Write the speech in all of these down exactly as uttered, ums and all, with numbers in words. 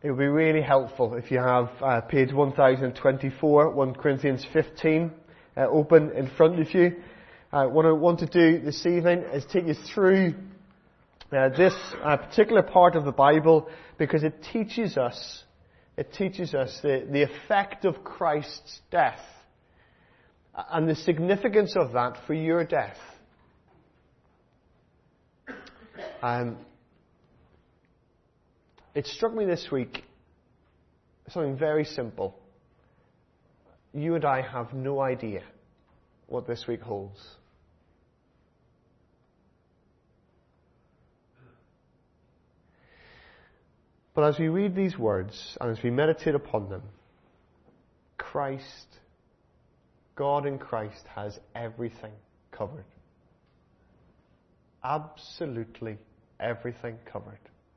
It would be really helpful if you have uh, page one thousand twenty-four, First Corinthians fifteen, uh, open in front of you. Uh, what I want to do this evening is take you through uh, this uh, particular part of the Bible, because it teaches us, it teaches us the, the effect of Christ's death and the significance of that for your death. Um, It struck me this week, something very simple. You and I have no idea what this week holds. But as we read these words, and as we meditate upon them, Christ, God in Christ, has everything covered. Absolutely everything covered.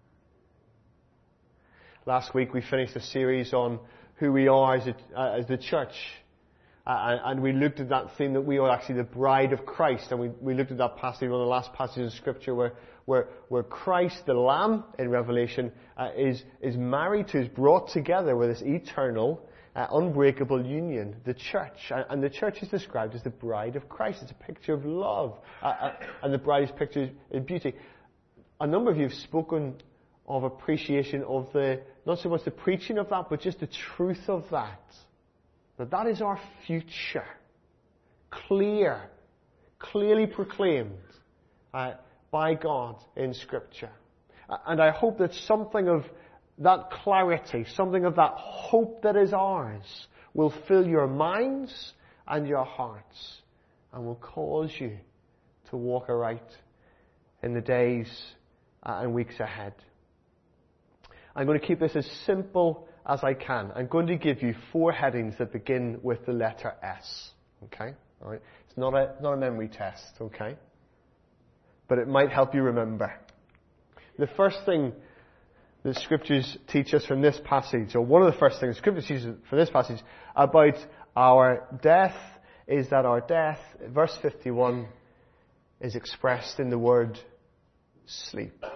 Last week we finished a series on who we are as, a, uh, as the church. Uh, and we looked at that theme that we are actually the bride of Christ. And we, we looked at that passage, one of the last passages in Scripture, where, where, where Christ, the Lamb in Revelation, uh, is, is married to, is brought together with this eternal, uh, unbreakable union, the church. And, and the church is described as the bride of Christ. It's a picture of love. Uh, uh, and the bride is pictured in beauty. A number of you have spoken of appreciation of the, not so much the preaching of that, but just the truth of that. That that is our future. Clear, clearly proclaimed uh, by God in Scripture. Uh, and I hope that something of that clarity, something of that hope that is ours, will fill your minds and your hearts, and will cause you to walk aright in the days uh, and weeks ahead. I'm going to keep this as simple as I can. I'm going to give you four headings that begin with the letter S. Okay? All right. It's not a, not a memory test, okay? But it might help you remember. The first thing the Scriptures teach us from this passage, or one of the first things the Scriptures teach us from this passage about our death, is that our death, verse fifty-one, is expressed in the word sleep.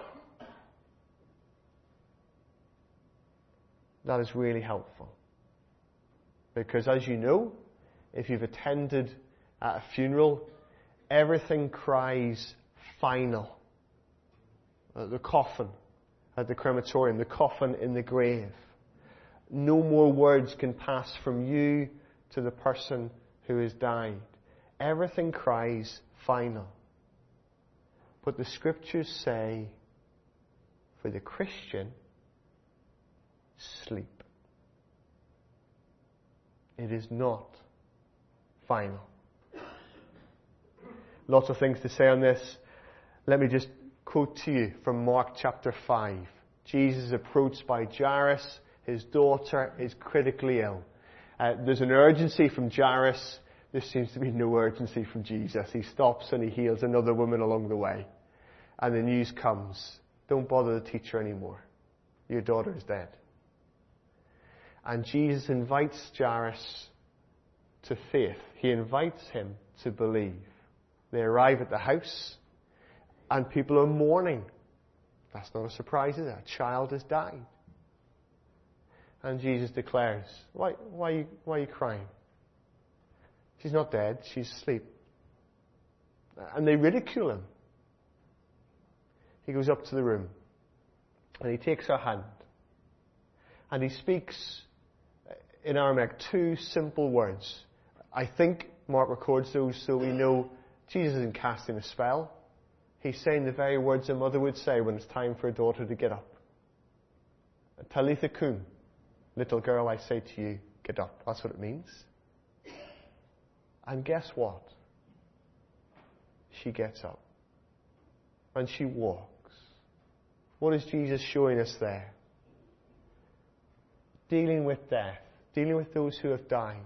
That is really helpful. Because as you know, if you've attended at a funeral, everything cries final. Uh, the coffin at the crematorium, the coffin in the grave. No more words can pass from you to the person who has died. Everything cries final. But the Scriptures say, for the Christian, sleep. It is not final. Lots of things to say on this. Let me just quote to you from Mark chapter five. Jesus is approached by Jairus. His daughter is critically ill. Uh, there's an urgency from Jairus. There seems to be no urgency from Jesus. He stops and he heals another woman along the way. And the news comes. Don't bother the teacher anymore. Your daughter is dead. And Jesus invites Jairus to faith. He invites him to believe. They arrive at the house, and people are mourning. That's not a surprise, is it? A child has died. And Jesus declares, why, why, are you, why are you crying? She's not dead, she's asleep. And they ridicule him. He goes up to the room, and he takes her hand, and he speaks in Aramaic two simple words. I think Mark records those so we know Jesus isn't casting a spell. He's saying the very words a mother would say when it's time for a daughter to get up. Talitha kum, little girl, I say to you, get up. That's what it means. And guess what? She gets up. And she walks. What is Jesus showing us there? Dealing with death, dealing with those who have died,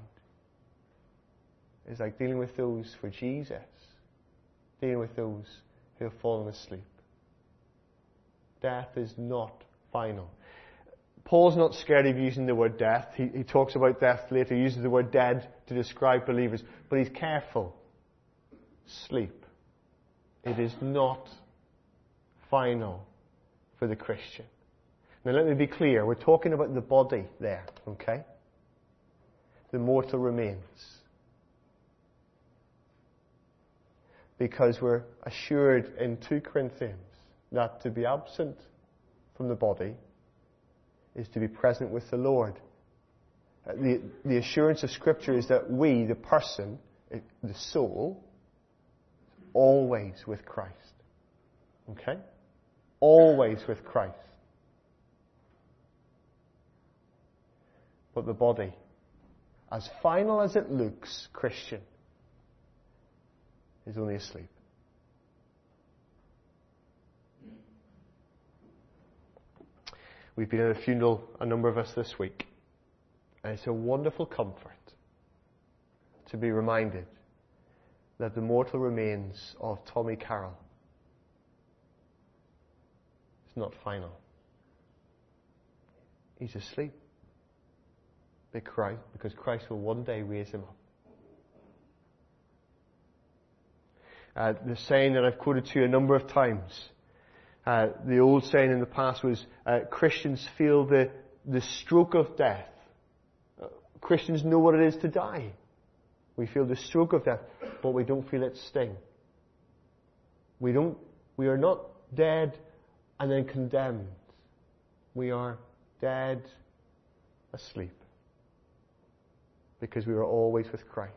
is like dealing with those for Jesus, dealing with those who have fallen asleep. Death is not final. Paul's not scared of using the word death. He, he talks about death later. He uses the word dead to describe believers. But he's careful. Sleep. It is not final for the Christian. Now let me be clear, we're talking about the body there, okay? The mortal remains. Because we're assured in two Corinthians that to be absent from the body is to be present with the Lord. The, the assurance of Scripture is that we, the person, the soul, always with Christ. Okay? Always with Christ. But the body, as final as it looks, Christian, is only asleep. We've been at a funeral, a number of us this week. And it's a wonderful comfort to be reminded that the mortal remains of Tommy Carroll is not final. He's asleep because Christ will one day raise him up. Uh, the saying that I've quoted to you a number of times, uh, the old saying in the past was, uh, Christians feel the, the stroke of death. Uh, Christians know what it is to die. We feel the stroke of death, but we don't feel its sting. We don't, we are not dead and then condemned. We are dead asleep. Because we are always with Christ.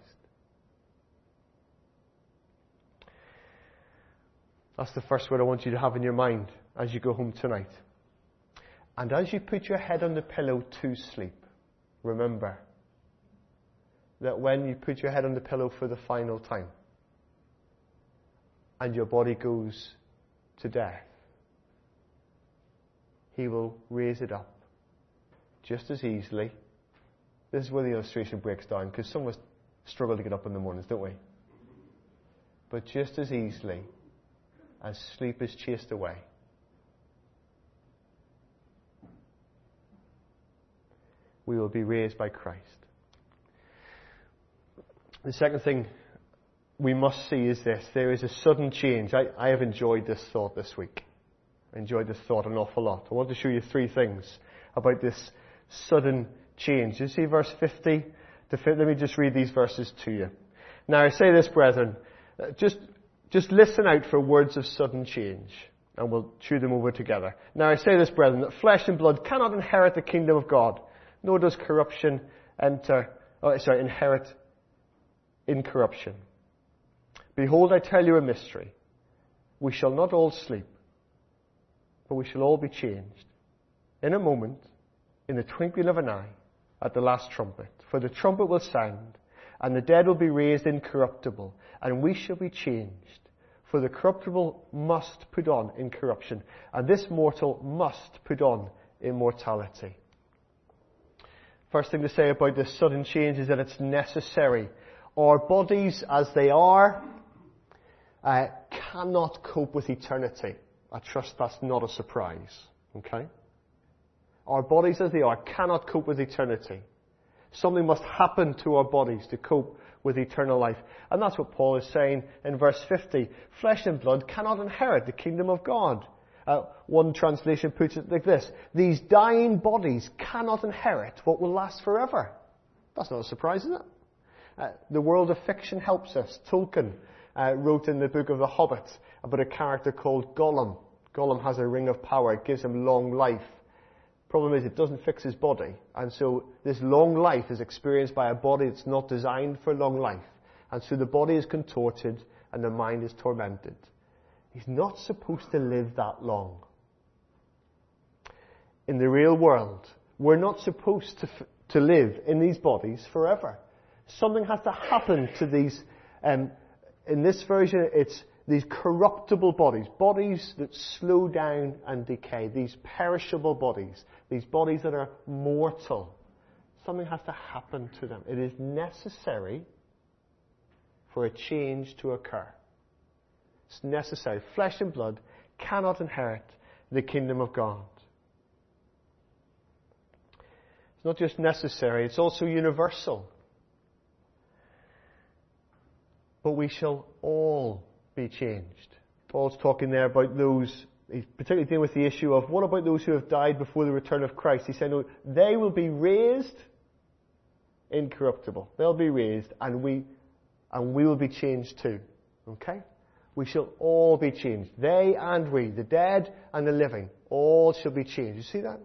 That's the first word I want you to have in your mind as you go home tonight. And as you put your head on the pillow to sleep, remember that when you put your head on the pillow for the final time and your body goes to death, He will raise it up just as easily. This is where the illustration breaks down, because some of us struggle to get up in the mornings, don't we? But just as easily as sleep is chased away, we will be raised by Christ. The second thing we must see is this. There is a sudden change. I, I have enjoyed this thought this week. I enjoyed this thought an awful lot. I want to show you three things about this sudden change. You see verse fifty? Let me just read these verses to you. Now I say this, brethren, just, just listen out for words of sudden change, and we'll chew them over together. Now I say this, brethren, that flesh and blood cannot inherit the kingdom of God, nor does corruption enter, oh, sorry, inherit incorruption. Behold, I tell you a mystery. We shall not all sleep, but we shall all be changed. In a moment, in the twinkling of an eye, at the last trumpet. For the trumpet will sound, and the dead will be raised incorruptible, and we shall be changed. For the corruptible must put on incorruption, and this mortal must put on immortality. First thing to say about this sudden change is that it's necessary. Our bodies, as they are, uh, cannot cope with eternity. I trust that's not a surprise. Okay? Our bodies, as they are, cannot cope with eternity. Something must happen to our bodies to cope with eternal life. And that's what Paul is saying in verse fifty. Flesh and blood cannot inherit the kingdom of God. Uh, one translation puts it like this. These dying bodies cannot inherit what will last forever. That's not a surprise, is it? Uh, the world of fiction helps us. Tolkien uh, wrote in the book of The Hobbit about a character called Gollum. Gollum has a ring of power. It gives him long life. Problem is, it doesn't fix his body. And so this long life is experienced by a body that's not designed for long life. And so the body is contorted and the mind is tormented. He's not supposed to live that long. In the real world, we're not supposed to, f- to live in these bodies forever. Something has to happen to these, um, in this version, it's these corruptible bodies, bodies that slow down and decay, these perishable bodies, these bodies that are mortal. Something has to happen to them. It is necessary for a change to occur. It's necessary. Flesh and blood cannot inherit the kingdom of God. It's not just necessary, it's also universal. But we shall all be changed. Paul's talking there about those he's particularly dealing with the issue of what about those who have died before the return of Christ? He said, no, they will be raised incorruptible. They'll be raised, and we, and we will be changed too. Okay? We shall all be changed. They and we, the dead and the living, all shall be changed. You see that?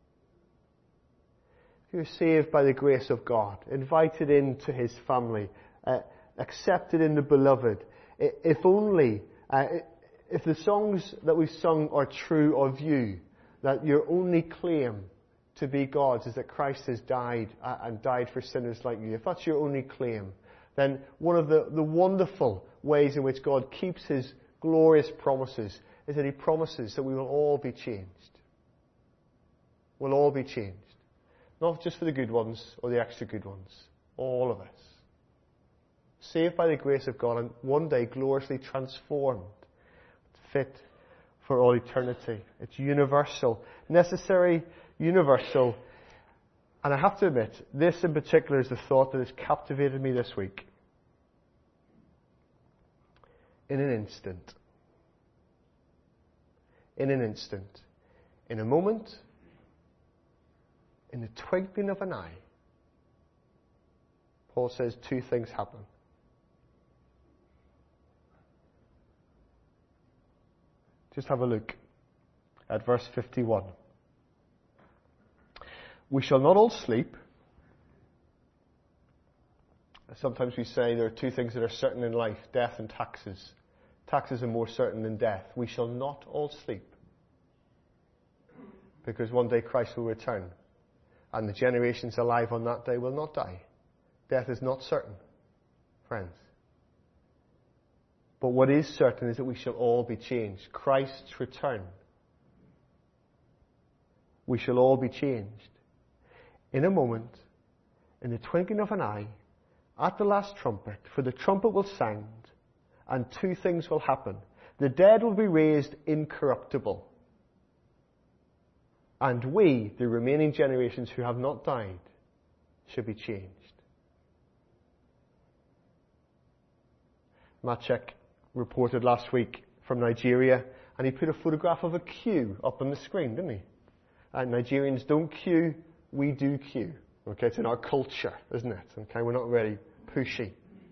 If you're saved by the grace of God, invited into His family, uh, accepted in the beloved, if only, uh, if the songs that we've sung are true of you, that your only claim to be God's is that Christ has died uh, and died for sinners like you, if that's your only claim, then one of the, the wonderful ways in which God keeps His glorious promises is that He promises that we will all be changed. We'll all be changed. Not just for the good ones or the extra good ones. All of us. Saved by the grace of God and one day gloriously transformed. Fit for all eternity. It's universal. Necessary, universal. And I have to admit, this in particular is the thought that has captivated me this week. In an instant. In an instant. In a moment. In the twinkling of an eye. Paul says two things happen. Just have a look at verse fifty-one. We shall not all sleep. Sometimes we say there are two things that are certain in life, death and taxes. Taxes are more certain than death. We shall not all sleep. Because one day Christ will return. And the generations alive on that day will not die. Death is not certain, friends. But what is certain is that we shall all be changed. Christ's return. We shall all be changed. In a moment, in the twinkling of an eye, at the last trumpet, for the trumpet will sound, and two things will happen. The dead will be raised incorruptible. And we, the remaining generations who have not died, shall be changed. Maciek reported last week from Nigeria, and he put a photograph of a queue up on the screen, didn't he? And Nigerians don't queue, we do queue. Okay, it's in our culture, isn't it? Okay, we're not very pushy.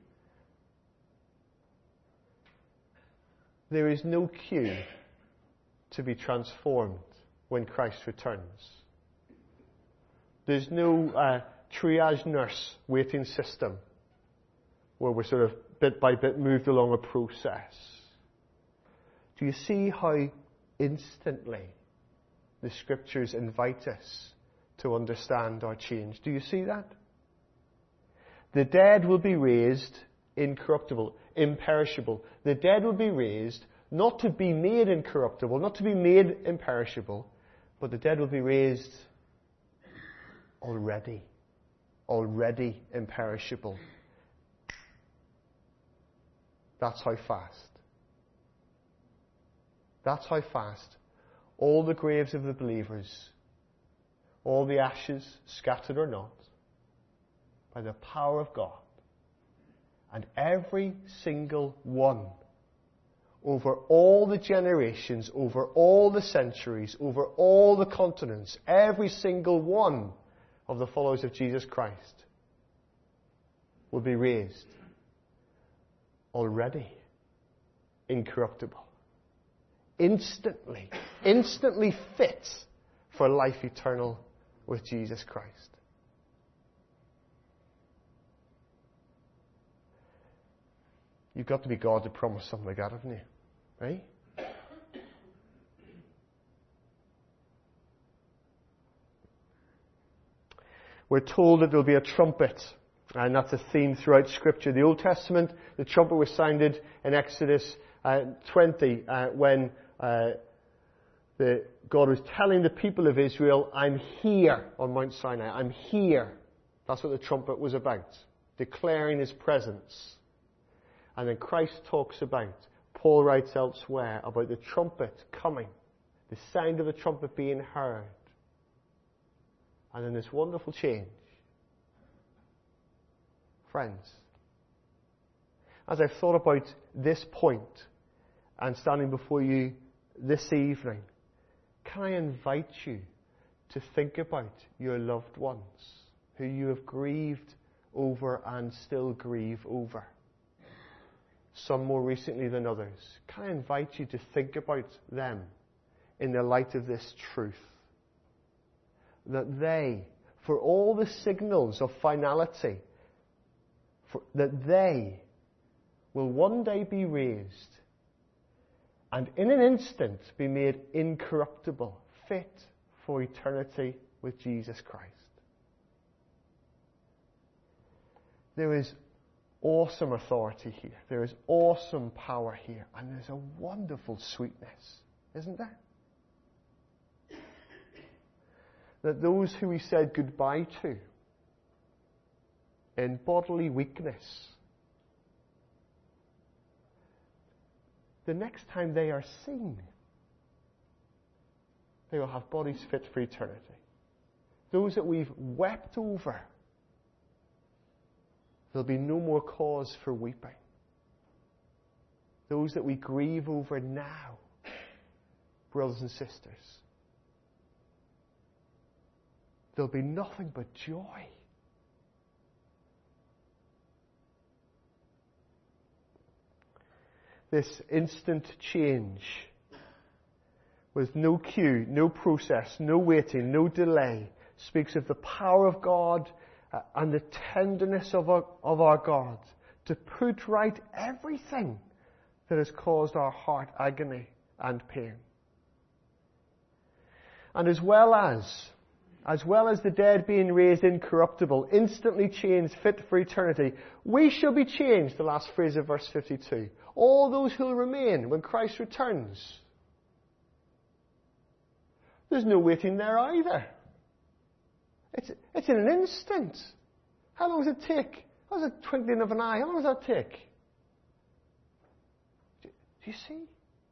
There is no queue to be transformed when Christ returns. There's no uh, triage nurse waiting system where we're sort of bit by bit moved along a process. Do you see how instantly the Scriptures invite us to understand our change? Do you see that? The dead will be raised incorruptible, imperishable. The dead will be raised not to be made incorruptible, not to be made imperishable, but the dead will be raised already, already imperishable. That's how fast. That's how fast all the graves of the believers, all the ashes, scattered or not, by the power of God, and every single one, over all the generations, over all the centuries, over all the continents, every single one of the followers of Jesus Christ will be raised already incorruptible, instantly, instantly fit for life eternal with Jesus Christ. You've got to be God to promise something like that, haven't you? Right? We're told that there'll be a trumpet, and that's a theme throughout Scripture. The Old Testament, the trumpet was sounded in Exodus uh, twenty uh, when uh, the, God was telling the people of Israel, I'm here on Mount Sinai. I'm here. That's what the trumpet was about, declaring His presence. And then Christ talks about, Paul writes elsewhere, about the trumpet coming, the sound of the trumpet being heard. And then this wonderful change. Friends, as I've thought about this point and standing before you this evening, can I invite you to think about your loved ones who you have grieved over and still grieve over? Some more recently than others. Can I invite you to think about them in the light of this truth? That they, for all the signals of finality, for, that they will one day be raised and in an instant be made incorruptible, fit for eternity with Jesus Christ. There is awesome authority here. There is awesome power here. And there's a wonderful sweetness, isn't there? That those who we said goodbye to in bodily weakness, the next time they are seen, they will have bodies fit for eternity. Those that we've wept over, there'll be no more cause for weeping. Those that we grieve over now, brothers and sisters, there'll be nothing but joy. This instant change with no cue, no process, no waiting, no delay speaks of the power of God uh, and the tenderness of our, of our God to put right everything that has caused our heart agony and pain. And as well as As well as the dead being raised incorruptible, instantly changed, fit for eternity, we shall be changed, the last phrase of verse fifty-two. All those who will remain when Christ returns. There's no waiting there either. It's, it's in an instant. How long does it take? How does a twinkling of an eye? How long does that take? Do, do you see?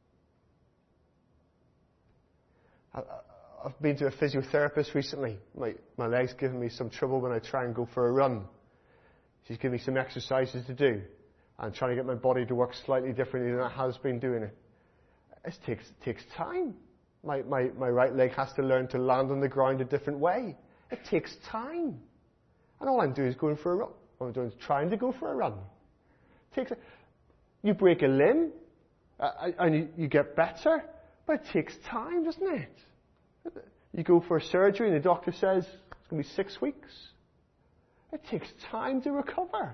I, I, I've been to a physiotherapist recently. My, my leg's giving me some trouble when I try and go for a run. She's giving me some exercises to do. I'm trying to get my body to work slightly differently than it has been doing it. It takes, it takes time. My, my, my right leg has to learn to land on the ground a different way. It takes time. And all I'm doing is going for a run. All I'm doing is trying to go for a run. It takes a, you break a limb, uh, and you, you get better, but it takes time, doesn't it? You go for a surgery and the doctor says it's going to be six weeks. It takes time to recover.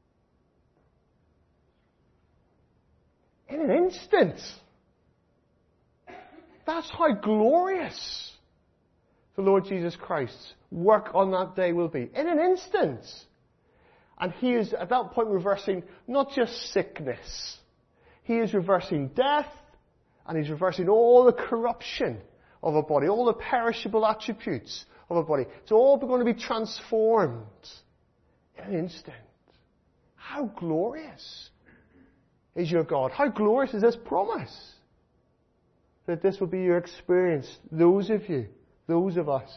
In an instant. That's how glorious the Lord Jesus Christ's work on that day will be. In an instant. And He is at that point reversing not just sickness. He is reversing death, and He's reversing all the corruption of a body, all the perishable attributes of a body. It's all going to be transformed in an instant. How glorious is your God? How glorious is this promise? That this will be your experience, those of you, those of us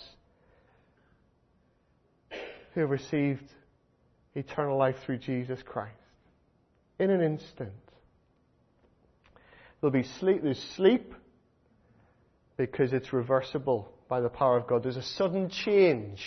who have received eternal life through Jesus Christ. In an instant. There'll be sleep, there's sleep, because it's reversible by the power of God. There's a sudden change.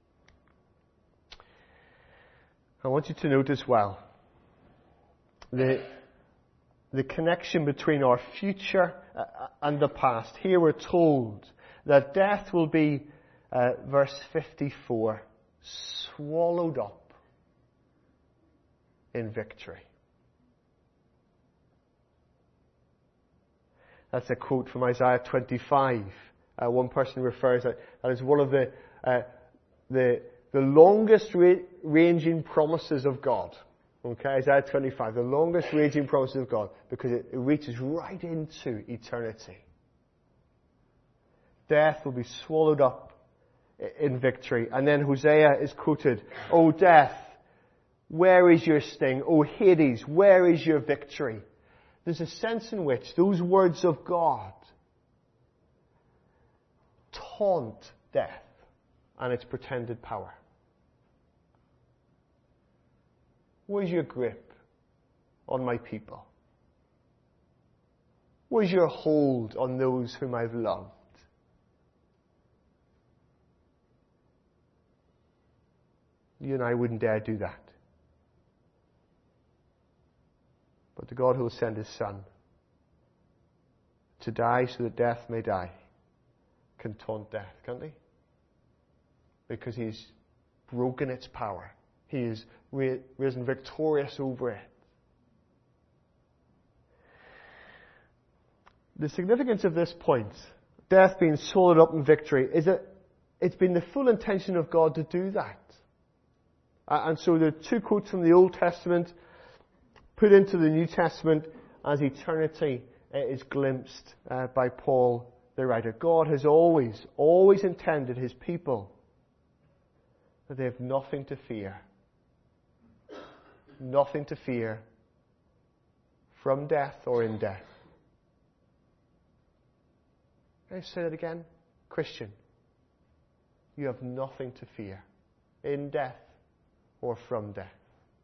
I want you to note as well the, the connection between our future and the past. Here we're told that death will be, uh, verse fifty-four, swallowed up in victory. That's a quote from Isaiah twenty-five. Uh, one person refers that that is one of the uh, the the longest ra- ranging promises of God. Okay, Isaiah twenty-five, the longest ranging promises of God, because it, it reaches right into eternity. Death will be swallowed up in victory. And then Hosea is quoted, "O death, where is your sting? O Hades, where is your victory?" There's a sense in which those words of God taunt death and its pretended power. Where's your grip on my people? What is your hold on those whom I've loved? You and I wouldn't dare do that. But the God who will send his Son to die so that death may die can taunt death, can't he? Because he's broken its power. He has risen victorious over it. The significance of this point, death being swallowed up in victory, is that it's been the full intention of God to do that. Uh, and so the two quotes from the Old Testament put into the New Testament as eternity uh, is glimpsed uh, by Paul the writer. God has always, always intended his people that they have nothing to fear. Nothing to fear from death or in death. Can I say that again? Christian, you have nothing to fear in death or from death.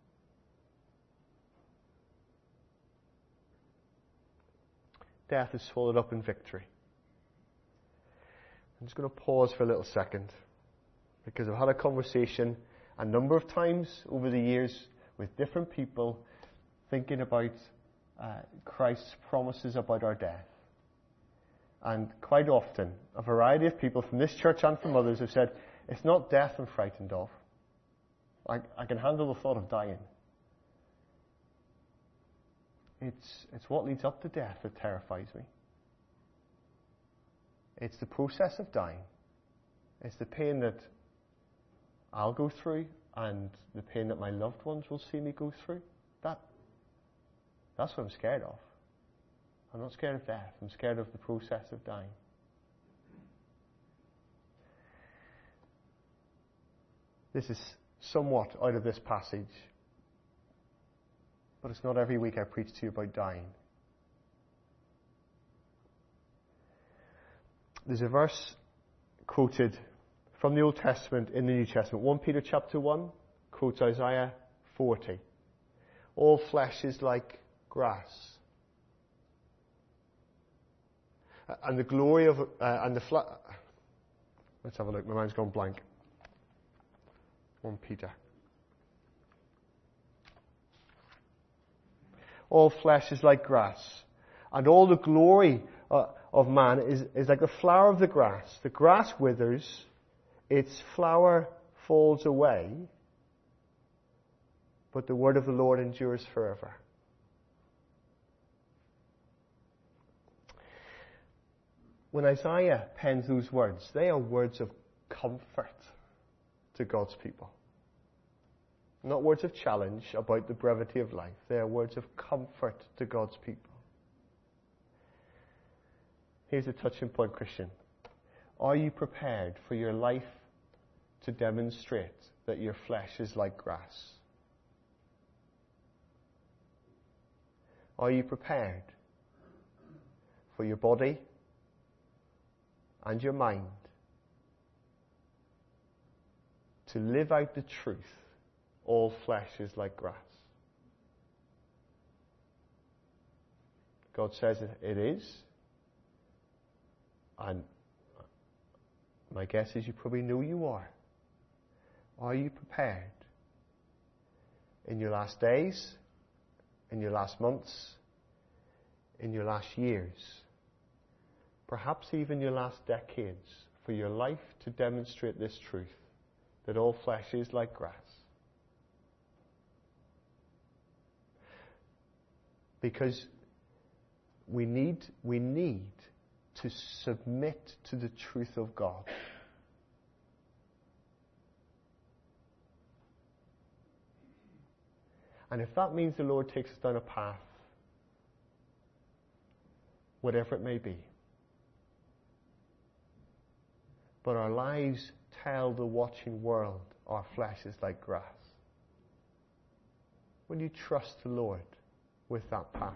Death is swallowed up in victory. I'm just going to pause for a little second because I've had a conversation a number of times over the years with different people thinking about uh, Christ's promises about our death. And quite often, a variety of people from this church and from others have said, it's not death I'm frightened of. I, I can handle the thought of dying. It's, it's what leads up to death that terrifies me. It's the process of dying. It's the pain that I'll go through and the pain that my loved ones will see me go through. That, that's what I'm scared of. I'm not scared of death. I'm scared of the process of dying. This is somewhat out of this passage. But it's not every week I preach to you about dying. There's a verse quoted from the Old Testament in the New Testament. First Peter chapter one quotes Isaiah forty. All flesh is like grass. And the glory of, uh, and the fla- let's have a look, my mind's gone blank. First Peter. All flesh is like grass, and all the glory uh, of man is, is like the flower of the grass. The grass withers, its flower falls away, but the word of the Lord endures forever. When Isaiah pens those words, they are words of comfort to God's people. Not words of challenge about the brevity of life. They are words of comfort to God's people. Here's the touching point, Christian. Are you prepared for your life to demonstrate that your flesh is like grass? Are you prepared for your body and your mind to live out the truth? All flesh is like grass. God says it is. And my guess is you probably know you are. Are you prepared in your last days, in your last months, in your last years, perhaps even your last decades, for your life to demonstrate this truth, that all flesh is like grass? Because we need, we need to submit to the truth of God. And if that means the Lord takes us down a path, whatever it may be, but our lives tell the watching world our flesh is like grass, will you trust the Lord with that path?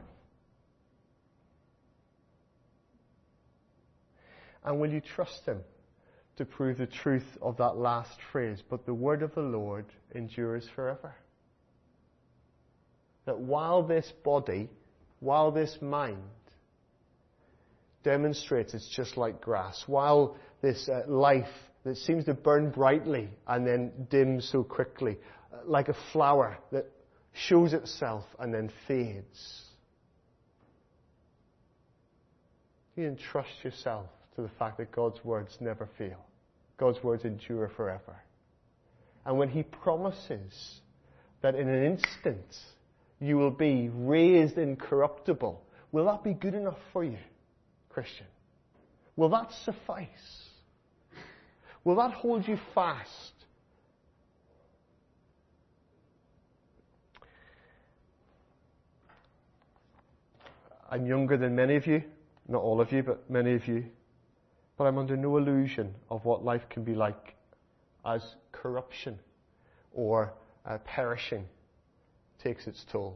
And will you trust Him to prove the truth of that last phrase, but the word of the Lord endures forever? That while this body, while this mind demonstrates it's just like grass. While this uh, life that seems to burn brightly and then dim so quickly, uh, like a flower that shows itself and then fades. You entrust yourself to the fact that God's words never fail. God's words endure forever. And when He promises that in an instant you will be raised incorruptible, will that be good enough for you, Christian? Will that suffice? Will that hold you fast? I'm younger than many of you, not all of you, but many of you. But I'm under no illusion of what life can be like as corruption or uh, perishing takes its toll.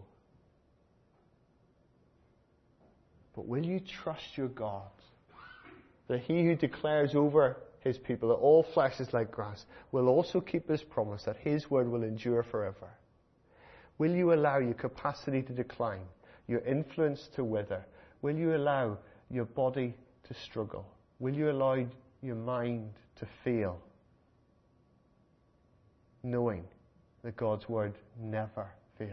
But will you trust your God that He who declares over His people that all flesh is like grass will also keep His promise that His word will endure forever? Will you allow your capacity to decline, your influence to wither? Will you allow your body to struggle? Will you allow your mind to fail, knowing that God's word never fails?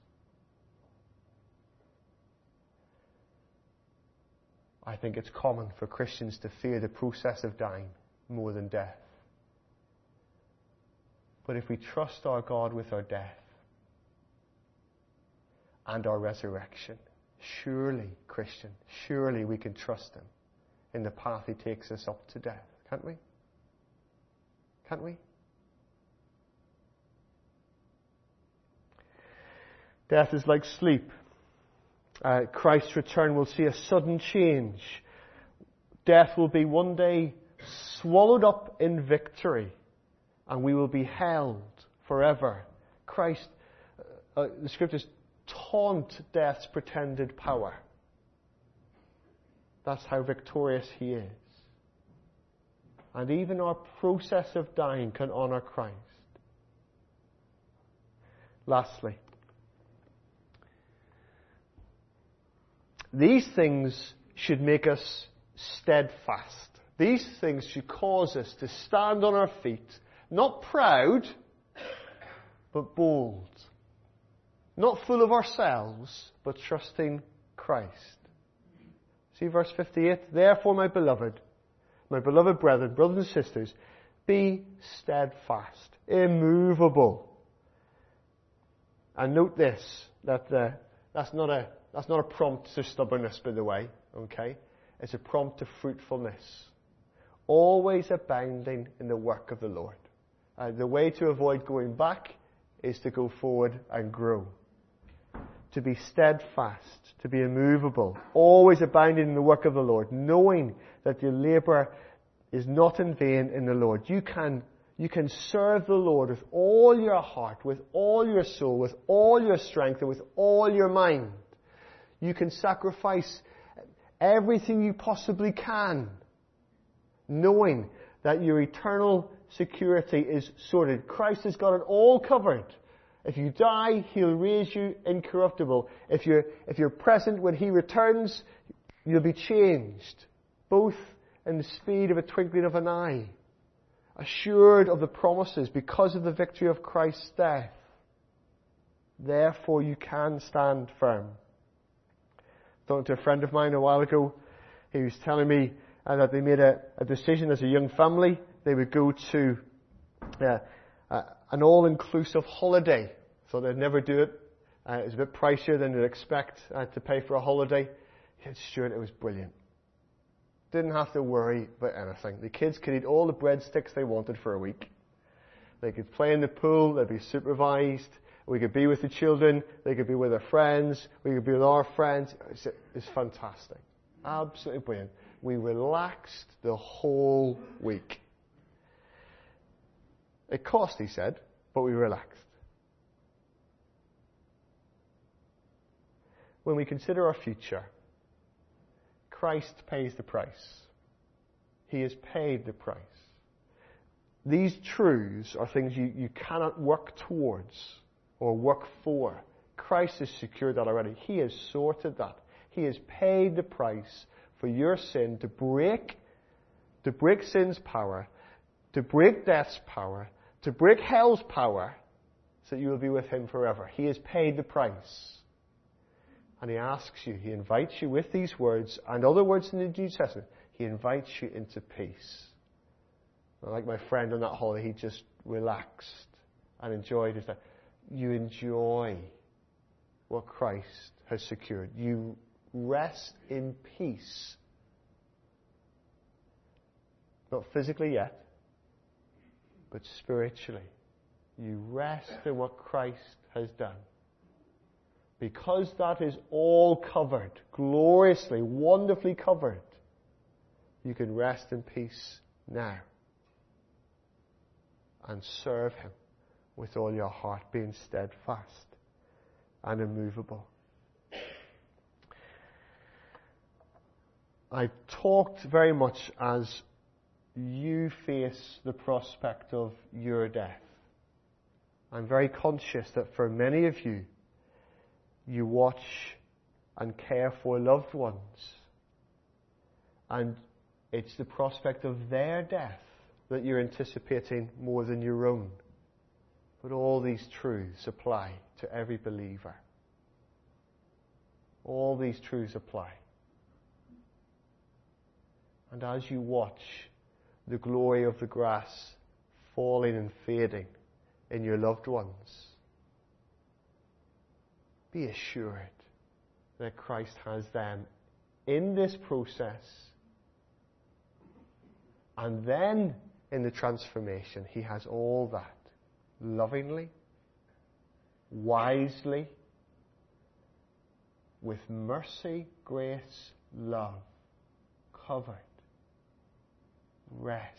I think it's common for Christians to fear the process of dying more than death. But if we trust our God with our death and our resurrection, surely, Christian, surely we can trust Him in the path He takes us up to death. Can't we? Can't we? Death is like sleep. Uh, Christ's return will see a sudden change. Death will be one day swallowed up in victory, and we will be held forever. Christ, uh, the Scriptures taunt death's pretended power. That's how victorious He is. And even our process of dying can honour Christ. Lastly, these things should make us steadfast. These things should cause us to stand on our feet, not proud, but bold. Not full of ourselves, but trusting Christ. See verse fifty-eight? Therefore, my beloved, my beloved brethren, brothers and sisters, be steadfast, immovable. And note this, that the, that's not a that's not a prompt to stubbornness, by the way, okay? It's a prompt to fruitfulness. Always abounding in the work of the Lord. Uh, the way to avoid going back is to go forward and grow. To be steadfast, to be immovable, always abounding in the work of the Lord, knowing that your labour is not in vain in the Lord. You can, you can serve the Lord with all your heart, with all your soul, with all your strength, and with all your mind. You can sacrifice everything you possibly can, knowing that your eternal security is sorted. Christ has got it all covered. If you die, He'll raise you incorruptible. If you're, if you're present when He returns, you'll be changed, both in the speed of a twinkling of an eye, assured of the promises because of the victory of Christ's death. Therefore, you can stand firm. Talking to a friend of mine a while ago, he was telling me uh, that they made a, a decision as a young family. They would go to uh, uh, an all-inclusive holiday. So they'd never do it. Uh, it was a bit pricier than they'd expect uh, to pay for a holiday. He said, Stuart, it was brilliant. Didn't have to worry about anything. The kids could eat all the breadsticks they wanted for a week. They could play in the pool. They'd be supervised. We could be with the children. They could be with their friends. We could be with our friends. It's, it's fantastic. Absolutely brilliant. We relaxed the whole week. It cost, he said, but we relaxed. When we consider our future, Christ pays the price. He has paid the price. These truths are things you, you cannot work towards or work for. Christ has secured that already. He has sorted that. He has paid the price for your sin to break, to break sin's power, to break death's power, to break hell's power, so that you will be with him forever. He has paid the price. And he asks you, he invites you with these words and other words in the New Testament, he invites you into peace. Like my friend on that holiday, he just relaxed and enjoyed his life. You enjoy what Christ has secured. You rest in peace. Not physically yet, but spiritually. You rest in what Christ has done. Because that is all covered, gloriously, wonderfully covered, you can rest in peace now and serve him with all your heart, being steadfast and immovable. I've talked very much as you face the prospect of your death. I'm very conscious that for many of you, you watch and care for loved ones, and it's the prospect of their death that you're anticipating more than your own. But all these truths apply to every believer. All these truths apply. And as you watch the glory of the grass falling and fading in your loved ones, be assured that Christ has them in this process, and then in the transformation, he has all that lovingly, wisely, with mercy, grace, love, covered. Rest.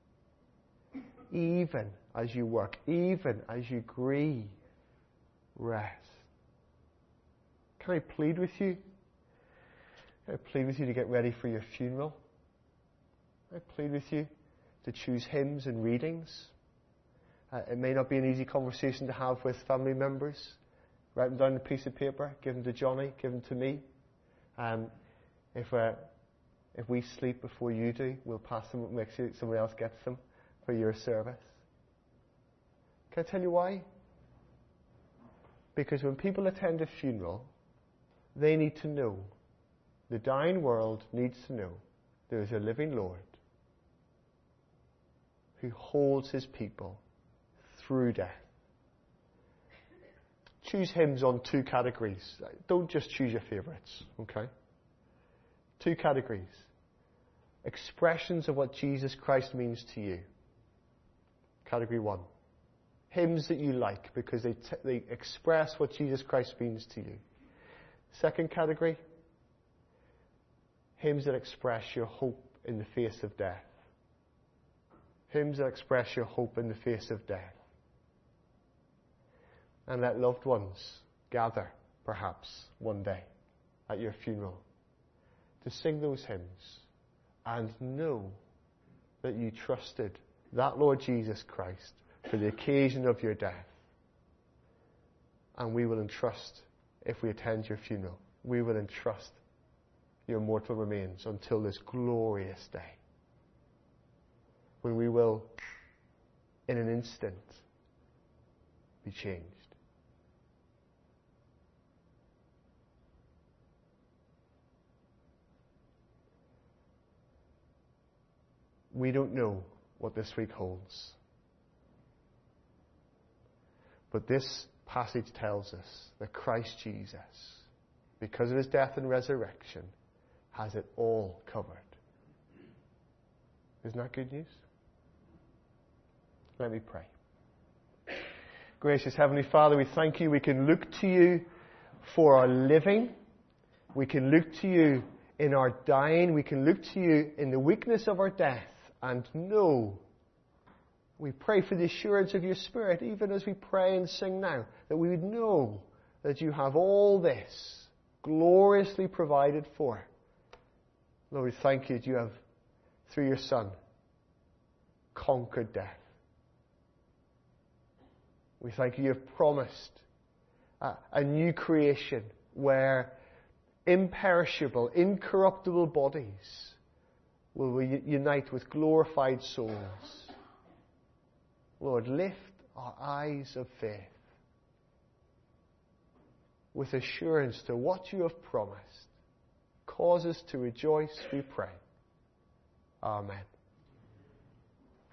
Even as you work, even as you grieve, rest. Can I plead with you? Can I plead with you to get ready for your funeral? Can I plead with you to choose hymns and readings? Uh, it may not be an easy conversation to have with family members. Write them down on a piece of paper, give them to Johnny, give them to me. Um, if, uh, if we sleep before you do, we'll pass them, make sure somebody else gets them for your service. Can I tell you why? Because when people attend a funeral, they need to know, the dying world needs to know, there is a living Lord who holds his people through death. Choose hymns on two categories. Don't just choose your favourites, okay? Two categories. Expressions of what Jesus Christ means to you. Category one. Hymns that you like because they, t- they express what Jesus Christ means to you. Second category. Hymns that express your hope in the face of death. Hymns that express your hope in the face of death. And let loved ones gather, perhaps, one day at your funeral to sing those hymns and know that you trusted that Lord Jesus Christ for the occasion of your death. And we will entrust, if we attend your funeral, we will entrust your mortal remains until this glorious day, when we will, in an instant, be changed. We don't know what this week holds. But this passage tells us that Christ Jesus, because of his death and resurrection, has it all covered. Isn't that good news? Let me pray. Gracious Heavenly Father, we thank you. We can look to you for our living. We can look to you in our dying. We can look to you in the weakness of our death and know. We pray for the assurance of your Spirit, even as we pray and sing now, that we would know that you have all this gloriously provided for. Lord, we thank you that you have, through your Son, conquered death. We thank you you have promised a, a new creation where imperishable, incorruptible bodies will we unite with glorified souls. Lord, lift our eyes of faith with assurance to what you have promised. Cause us to rejoice, we pray. Amen.